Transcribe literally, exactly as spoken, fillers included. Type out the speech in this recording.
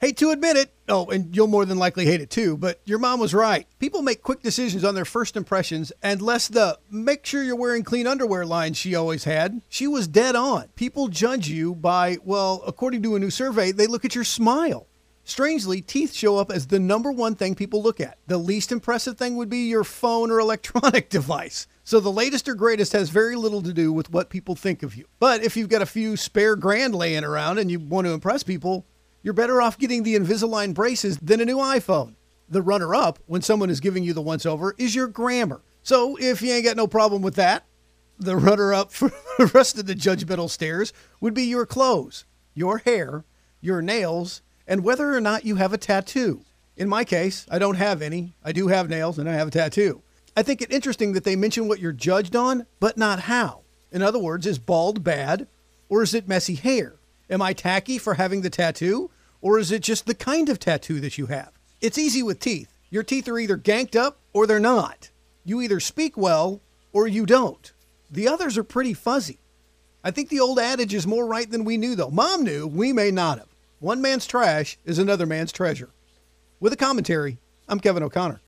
Hate to admit it. Oh, and you'll more than likely hate it too, but your mom was right. People make quick decisions on their first impressions, and less the make sure you're wearing clean underwear line she always had. She was dead on. People judge you by, well, according to a new survey, they look at your smile. Strangely, teeth show up as the number one thing people look at. The least impressive thing would be your phone or electronic device. So the latest or greatest has very little to do with what people think of you. But if you've got a few spare grand laying around and you want to impress people, you're better off getting the Invisalign braces than a new iPhone. The runner-up, when someone is giving you the once-over, is your grammar. So if you ain't got no problem with that, the runner-up for the rest of the judgmental stares would be your clothes, your hair, your nails, and whether or not you have a tattoo. In my case, I don't have any. I do have nails, and I have a tattoo. I think it interesting that they mention what you're judged on, but not how. In other words, is bald bad, or is it messy hair? Am I tacky for having the tattoo, or is it just the kind of tattoo that you have? It's easy with teeth. Your teeth are either ganked up or they're not. You either speak well or you don't. The others are pretty fuzzy. I think the old adage is more right than we knew, though. Mom knew, we may not have. One man's trash is another man's treasure. With a commentary, I'm Kevin O'Connor.